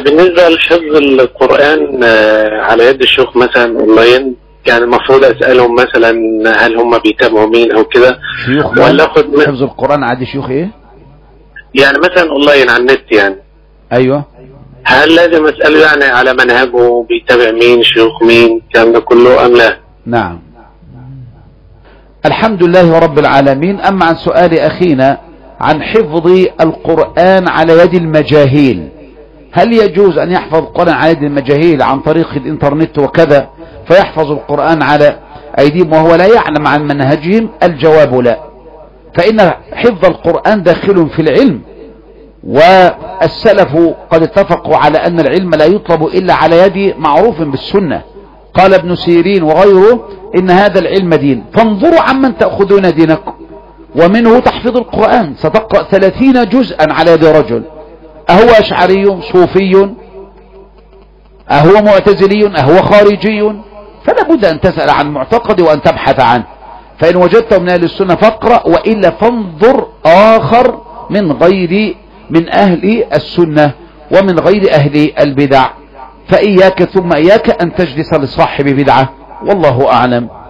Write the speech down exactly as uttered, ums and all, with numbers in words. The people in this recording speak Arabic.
بالنسبة لحفظ القرآن على يد الشيوخ مثلا اونلاين، يعني المفروض اسألهم مثلا هل هم بيتابعوا مين او كده، ولا اخد من حفظ القرآن عادي شيوخ ايه؟ يعني مثلا اونلاين على النت يعني. ايوه. هل لازم اسأله يعني على منهجه بيتابع مين، شيوخ مين، الكلام ده كله ام لا؟ نعم. الحمد لله رب العالمين. اما عن سؤال اخينا عن حفظ القرآن على يد المجاهيل، هل يجوز ان يحفظ القرآن على يد المجاهيل عن طريق الانترنت وكذا فيحفظ القرآن على ايديهم وهو لا يعلم عن منهجهم؟ الجواب لا، فان حفظ القرآن داخل في العلم، والسلف قد اتفقوا على ان العلم لا يطلب الا على يد معروف بالسنة. قال ابن سيرين وغيره ان هذا العلم دين، فانظروا عمن تأخذون دينكم، ومنه تحفظ القرآن. ستقرأ ثلاثين جزءا على يد رجل، أهو أشعري صوفي، أهو معتزلي، أهو خارجي؟ فلا بد أن تسأل عن معتقد وأن تبحث عنه، فإن وجدته من أهل السنة فاقرأ، وإلا فانظر آخر من غير من أهل السنة ومن غير أهل البدع. فإياك ثم إياك أن تجلس لصاحب بدعة، والله أعلم.